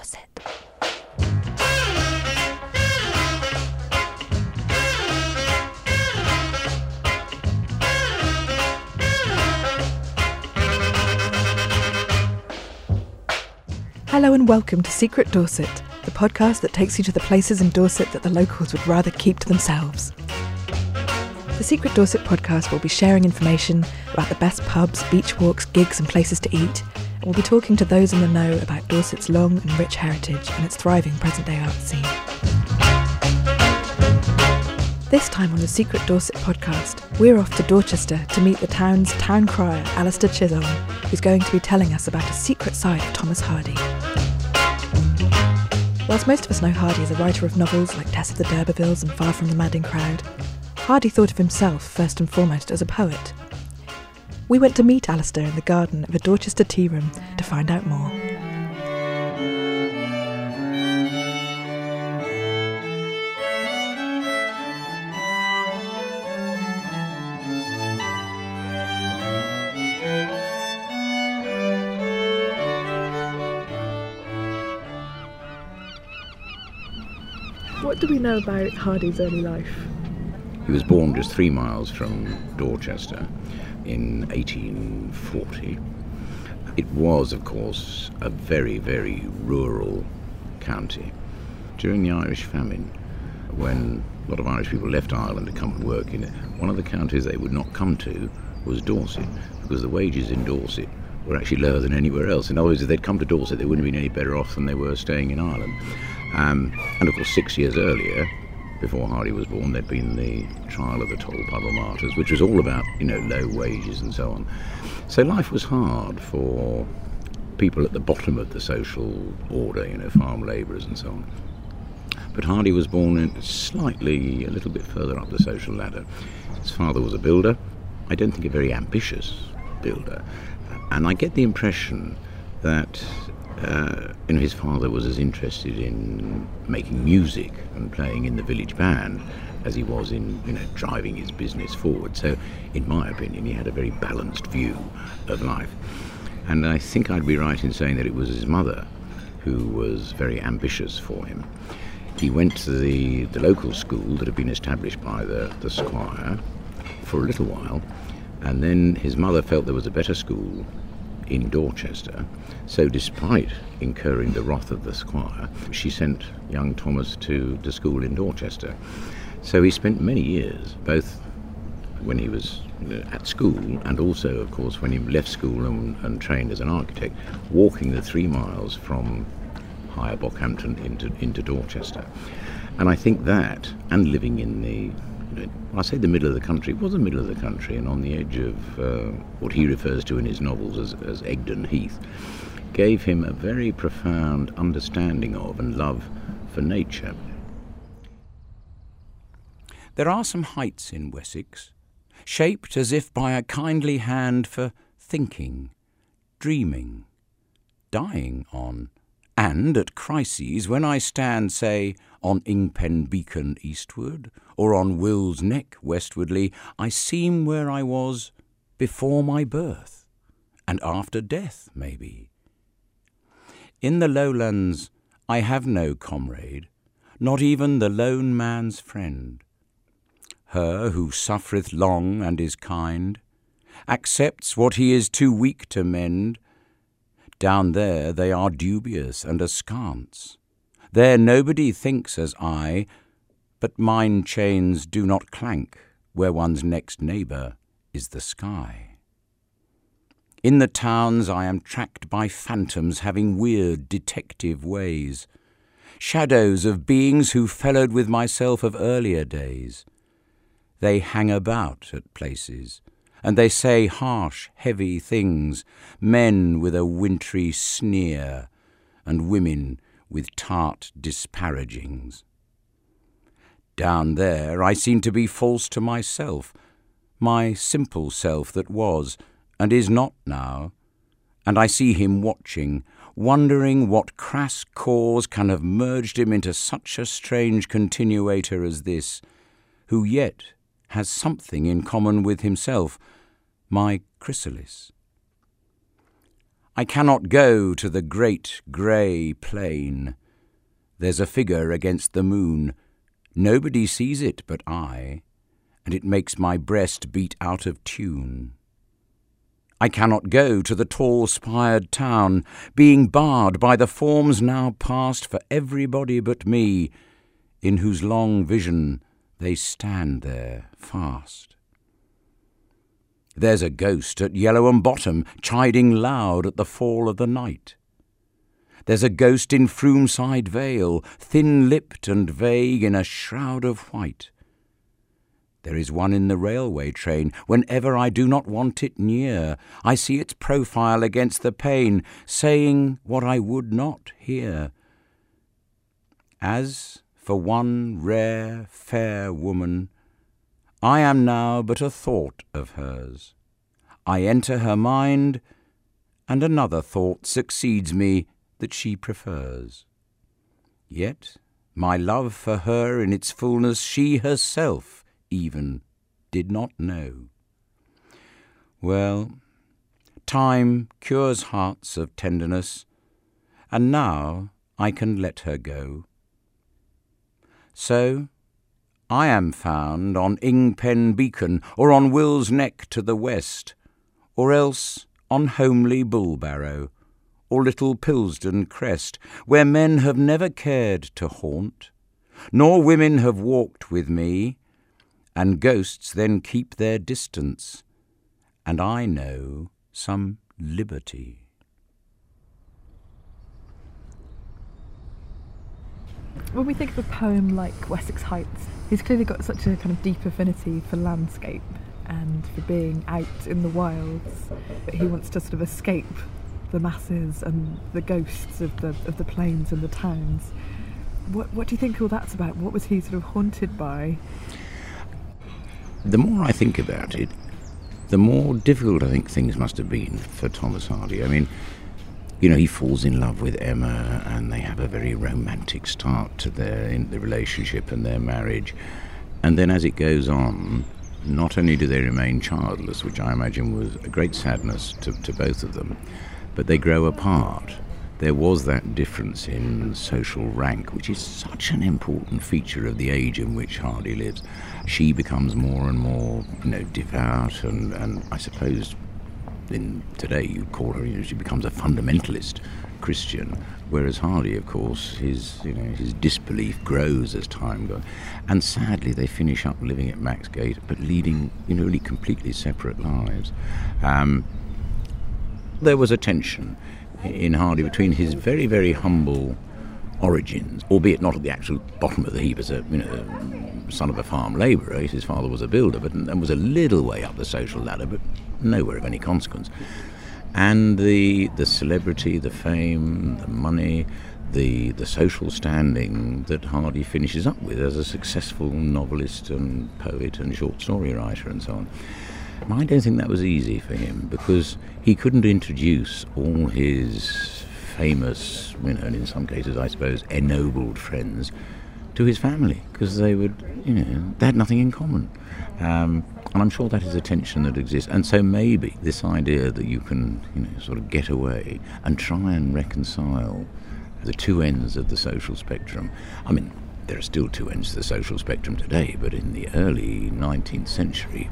Dorset. Hello and welcome to Secret Dorset, the podcast that takes you to the places in Dorset that the locals would rather keep to themselves. The Secret Dorset podcast will be sharing information about the best pubs, beach walks, gigs and places to eat, and we'll be talking to those in the know about Dorset's long and rich heritage and its thriving present-day art scene. This time on the Secret Dorset podcast, we're off to Dorchester to meet the town's town crier, Alistair Chisholm, who's going to be telling us about a secret side of Thomas Hardy. Whilst most of us know Hardy as a writer of novels like Tess of the D'Urbervilles and Far from the Madding Crowd, Hardy thought of himself first and foremost as a poet. We went to meet Alistair in the garden of a Dorchester tea room to find out more. What do we know about Hardy's early life? He was born just 3 miles from Dorchester in 1840. It was, of course, a very, very rural county. During the Irish famine, when a lot of Irish people left Ireland to come and work in it, one of the counties they would not come to was Dorset, because the wages in Dorset were actually lower than anywhere else. In other words, if they'd come to Dorset, they wouldn't have been any better off than they were staying in Ireland. And of course, 6 years earlier, before Hardy was born, there'd been the trial of the Tolpuddle martyrs, which was all about, low wages and so on. So life was hard for people at the bottom of the social order, farm labourers and so on. But Hardy was born a little bit further up the social ladder. His father was a builder. I don't think a very ambitious builder. And I get the impression that his father was as interested in making music and playing in the village band as he was in, driving his business forward. So, in my opinion, he had a very balanced view of life. And I think I'd be right in saying that it was his mother who was very ambitious for him. He went to the local school that had been established by the squire for a little while, and then his mother felt there was a better school in Dorchester, so despite incurring the wrath of the squire, she sent young Thomas to school in Dorchester. So he spent many years, both when he was at school and also, of course, when he left school and trained as an architect, walking the 3 miles from Higher Bockhampton into Dorchester. And I think that, and living in I say the middle of the country, it was the middle of the country and on the edge of what he refers to in his novels as Egdon Heath, gave him a very profound understanding of and love for nature. There are some heights in Wessex, shaped as if by a kindly hand for thinking, dreaming, dying on, and at crises when I stand, say, on Ingpen Beacon eastward, or on Will's Neck westwardly, I seem where I was before my birth, and after death, maybe. In the lowlands I have no comrade, not even the lone man's friend. Her who suffereth long and is kind, accepts what he is too weak to mend. Down there they are dubious and askance. There nobody thinks as I, but mine chains do not clank where one's next neighbour is the sky. In the towns I am tracked by phantoms having weird detective ways, shadows of beings who fellowed with myself of earlier days. They hang about at places, and they say harsh, heavy things, men with a wintry sneer, and women with tart disparagings. Down there I seem to be false to myself, my simple self that was, and is not now, and I see him watching, wondering what crass cause can have merged him into such a strange continuator as this, who yet has something in common with himself, my chrysalis. I cannot go to the great grey plain. There's a figure against the moon. Nobody sees it but I, and it makes my breast beat out of tune. I cannot go to the tall-spired town, being barred by the forms now past for everybody but me, in whose long vision they stand there fast. There's a ghost at Yellowham Bottom, chiding loud at the fall of the night. There's a ghost in Froomside Vale, thin-lipped and vague in a shroud of white. There is one in the railway train. Whenever I do not want it near, I see its profile against the pane, saying what I would not hear. As for one rare, fair woman, I am now but a thought of hers. I enter her mind, and another thought succeeds me that she prefers. Yet my love for her in its fullness she herself even did not know. Well, time cures hearts of tenderness, and now I can let her go. So I am found on Ingpen Beacon, or on Will's Neck to the west, or else on homely Bullbarrow, or little Pilsden Crest, where men have never cared to haunt, nor women have walked with me, and ghosts then keep their distance, and I know some liberty. When we think of a poem like Wessex Heights, he's clearly got such a kind of deep affinity for landscape and for being out in the wilds, but he wants to sort of escape the masses and the ghosts of the plains and the towns. What do you think all that's about? What was he sort of haunted by? The more I think about it, the more difficult I think things must have been for Thomas Hardy. I mean, you know, he falls in love with Emma, and they have a very romantic start to their relationship and their marriage. And then as it goes on, not only do they remain childless, which I imagine was a great sadness to both of them, but they grow apart. There was that difference in social rank, which is such an important feature of the age in which Hardy lives. She becomes more and more, devout, and I suppose in today you'd call her, she becomes a fundamentalist Christian, whereas Hardy, of course, his disbelief grows as time goes. And sadly, they finish up living at Maxgate, but leading, really completely separate lives. There was a tension in Hardy between his very, very humble origins, albeit not at the actual bottom of the heap as a son of a farm labourer. His father was a builder, and was a little way up the social ladder, but nowhere of any consequence. And the celebrity, the fame, the money, the social standing that Hardy finishes up with as a successful novelist and poet and short story writer and so on. I don't think that was easy for him, because he couldn't introduce all his famous, and in some cases, I suppose, ennobled friends to his family, because they would, they had nothing in common. And I'm sure that is a tension that exists. And so maybe this idea that you can, sort of get away and try and reconcile the two ends of the social spectrum. I mean, there are still two ends to the social spectrum today, but in the early 19th century,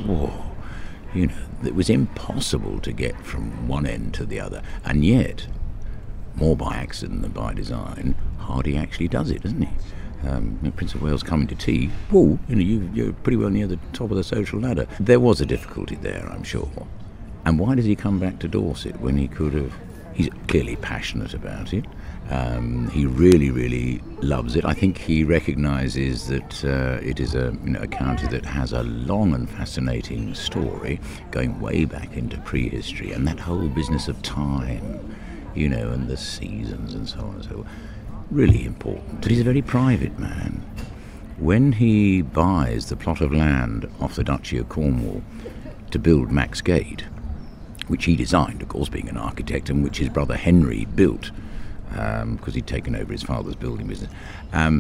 it was impossible to get from one end to the other. And yet, more by accident than by design, Hardy actually does it, doesn't he? Prince of Wales coming to tea, you're pretty well near the top of the social ladder. There was a difficulty there, I'm sure. And why does he come back to Dorset when he could have? He's clearly passionate about it. He really, really loves it. I think he recognises that it is a county that has a long and fascinating story going way back into prehistory, and that whole business of time, and the seasons and so on and so on. Really important. But he's a very private man. When he buys the plot of land off the Duchy of Cornwall to build Maxgate, which he designed, of course, being an architect, and which his brother Henry built, because he'd taken over his father's building business.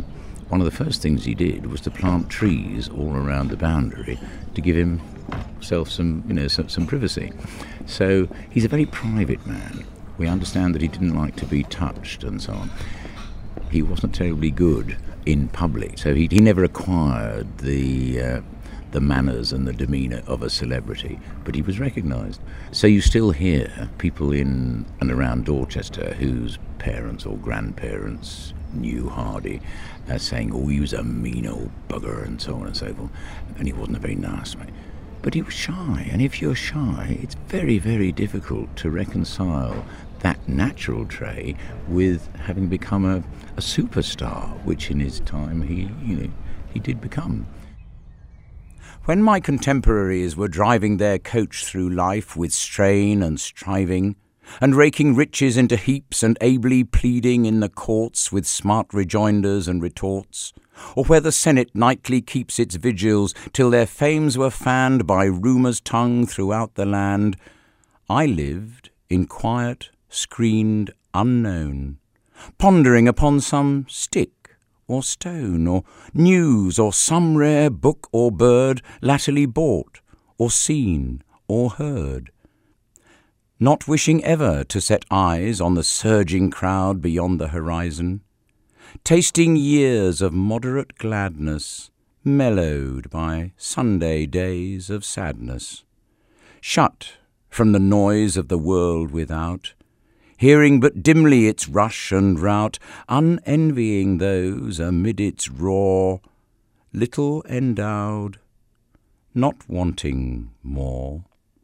one of the first things he did was to plant trees all around the boundary to give himself some privacy. So he's a very private man. We understand that he didn't like to be touched and so on. He wasn't terribly good in public, so he never acquired the manners and the demeanour of a celebrity, but he was recognised. So you still hear people in and around Dorchester whose parents or grandparents knew Hardy saying, oh, he was a mean old bugger and so on and so forth, and he wasn't a very nice man. But he was shy, and if you're shy, it's very, very difficult to reconcile that natural trait with having become a superstar, which in his time he did become. When my contemporaries were driving their coach through life with strain and striving, and raking riches into heaps and ably pleading in the courts with smart rejoinders and retorts, or where the Senate nightly keeps its vigils till their fames were fanned by rumour's tongue throughout the land, I lived in quiet, screened unknown, pondering upon some stick or stone, or news, or some rare book or bird latterly bought, or seen, or heard. Not wishing ever to set eyes on the surging crowd beyond the horizon, tasting years of moderate gladness, mellowed by Sunday days of sadness, shut from the noise of the world without, hearing but dimly its rush and rout, unenvying those amid its roar, little endowed, not wanting more.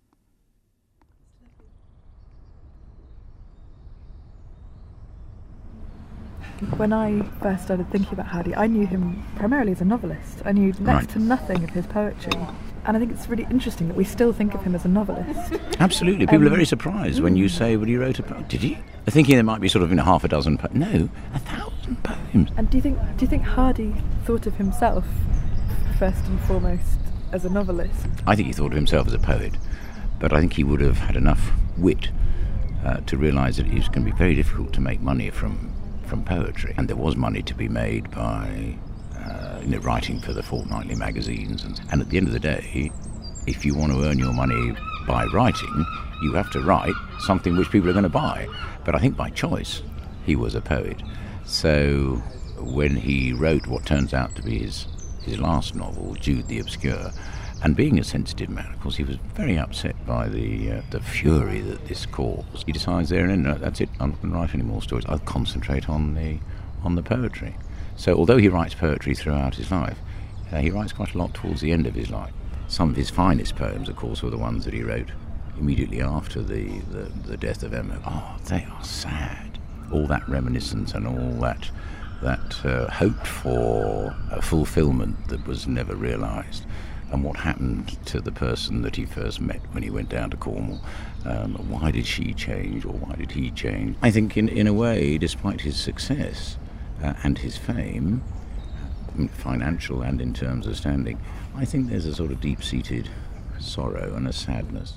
When I first started thinking about Hardy, I knew him primarily as a novelist. I knew next to nothing of his poetry. And I think it's really interesting that we still think of him as a novelist. Absolutely. People are very surprised when you say, well, he wrote a poem. Did he? They're thinking there might be sort of half a dozen poems. No, 1,000 poems. And do you think Hardy thought of himself, first and foremost, as a novelist? I think he thought of himself as a poet. But I think he would have had enough wit to realise that it was going to be very difficult to make money from poetry. And there was money to be made by writing for the fortnightly magazines. And at the end of the day, if you want to earn your money by writing, you have to write something which people are going to buy. But I think by choice, he was a poet. So when he wrote what turns out to be his last novel, Jude the Obscure, and being a sensitive man, of course, he was very upset by the fury that this caused. He decides there and then, that's it, I'm not going to write any more stories. I'll concentrate on the poetry. So although he writes poetry throughout his life, he writes quite a lot towards the end of his life. Some of his finest poems, of course, were the ones that he wrote immediately after the death of Emma. Oh, they are sad. All that reminiscence and all that hoped for a fulfilment that was never realised. And what happened to the person that he first met when he went down to Cornwall. Why did she change, or why did he change? I think in a way, despite his success and his fame, financial and in terms of standing, I think there's a sort of deep-seated sorrow and a sadness.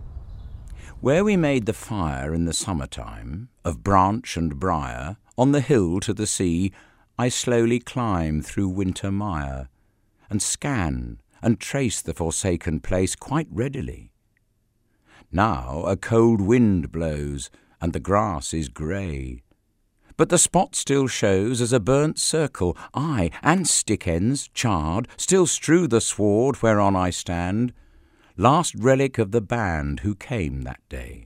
Where we made the fire in the summertime, of branch and briar, on the hill to the sea, I slowly climb through winter mire, and scan and trace the forsaken place quite readily. Now a cold wind blows, and the grass is grey, but the spot still shows as a burnt circle, aye, and stick ends, charred, still strew the sward whereon I stand, last relic of the band who came that day.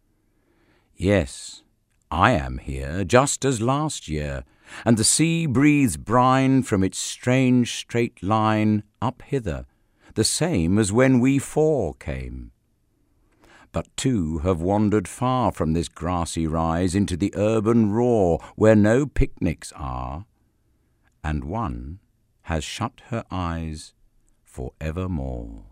Yes, I am here, just as last year, and the sea breathes brine from its strange straight line up hither, the same as when we four came. But two have wandered far from this grassy rise into the urban roar where no picnics are, and one has shut her eyes for evermore.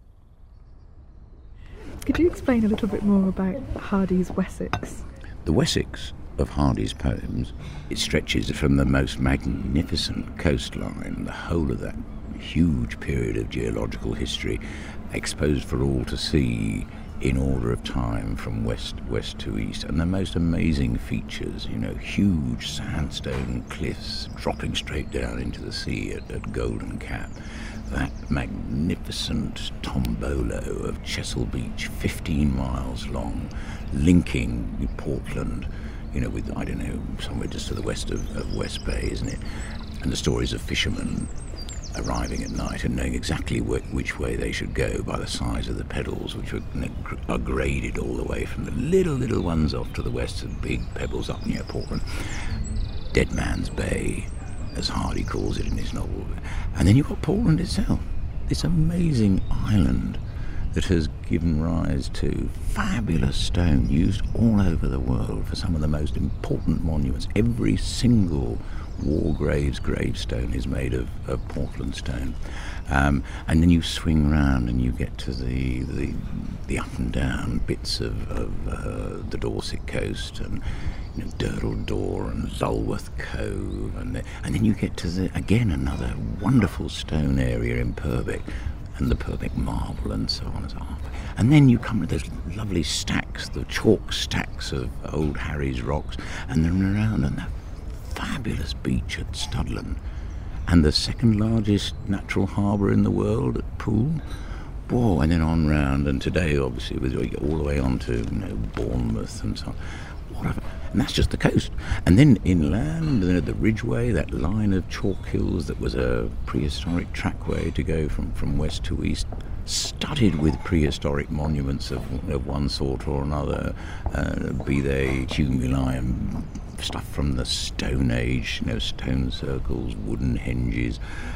Could you explain a little bit more about Hardy's Wessex? The Wessex of Hardy's poems, it stretches from the most magnificent coastline, the whole of that huge period of geological history, exposed for all to see in order of time from west to east, and the most amazing features, huge sandstone cliffs dropping straight down into the sea at Golden Cap, that magnificent tombolo of Chesil Beach, 15 miles long, linking Portland, with, somewhere just to the west of West Bay, isn't it? And the stories of fishermen arriving at night and knowing exactly which way they should go by the size of the pebbles, which are graded all the way from the little ones off to the west to the big pebbles up near Portland. Dead Man's Bay, as Hardy calls it in his novel. And then you've got Portland itself, this amazing island that has given rise to fabulous stone used all over the world for some of the most important monuments. Every single Wargrave's gravestone is made of Portland stone, and then you swing round and you get to the up and down bits of the Dorset coast, and Durdle Door and Lulworth Cove, and then you get to another wonderful stone area in Purbeck, and the Purbeck Marble, and so on and so on. And then you come to those lovely stacks, the chalk stacks of Old Harry's rocks, and then around and that fabulous beach at Studland, and the second largest natural harbour in the world at Poole. Whoa, and then on round, and today obviously we get all the way on to Bournemouth and so on. Whatever. And that's just the coast. And then inland, the Ridgeway, that line of chalk hills that was a prehistoric trackway to go from west to east, studded with prehistoric monuments of one sort or another, be they tumuli and stuff from the Stone Age, stone circles, wooden henges,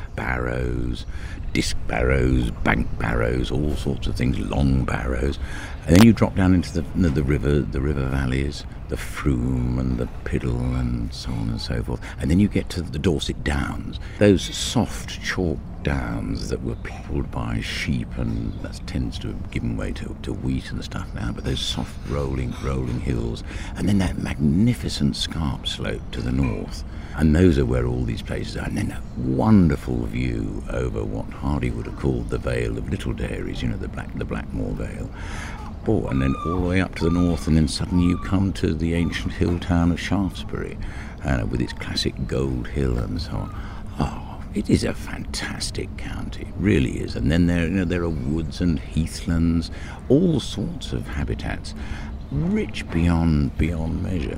barrows, disc barrows, bank barrows, all sorts of things, long barrows. And then you drop down into the river valleys, the Froom and the Piddle and so on and so forth. And then you get to the Dorset Downs, those soft chalk downs that were peopled by sheep, and that tends to have given way to wheat and stuff now, but those soft rolling hills, and then that magnificent scarp slope to the north. And those are where all these places are. And then that wonderful view over what Hardy would have called the Vale of Little Dairies, the Blackmore Vale. Oh, and then all the way up to the north, and then suddenly you come to the ancient hill town of Shaftesbury, with its classic Gold Hill and so on. Oh, it is a fantastic county, it really is. And then there are woods and heathlands, all sorts of habitats, rich beyond measure.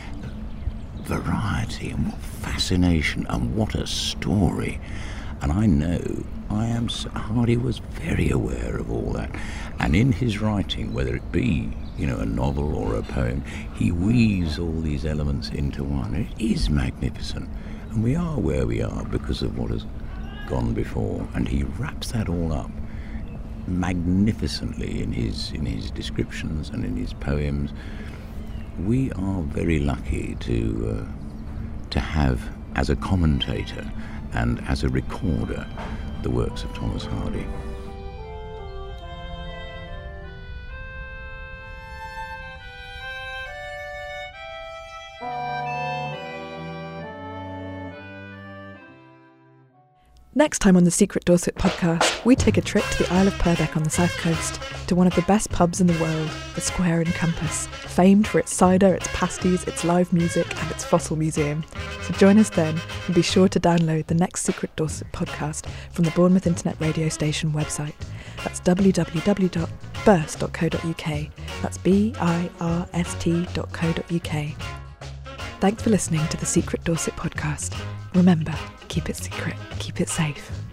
Variety, and what fascination, and what a story. And I know Hardy was very aware of all that, and in his writing, whether it be a novel or a poem, he weaves all these elements into one. It is magnificent, and we are where we are because of what has gone before, and he wraps that all up magnificently in his descriptions and in his poems. We are very lucky to have as a commentator and as a recorder the works of Thomas Hardy. Next time on the Secret Dorset podcast, we take a trip to the Isle of Purbeck on the south coast, to one of the best pubs in the world, the Square and Compass, famed for its cider, its pasties, its live music and its fossil museum. So join us then, and be sure to download the next Secret Dorset podcast from the Bournemouth Internet Radio Station website. That's www.birst.co.uk. That's BIRST.co.uk. Thanks for listening to the Secret Dorset podcast. Remember, keep it secret, keep it safe.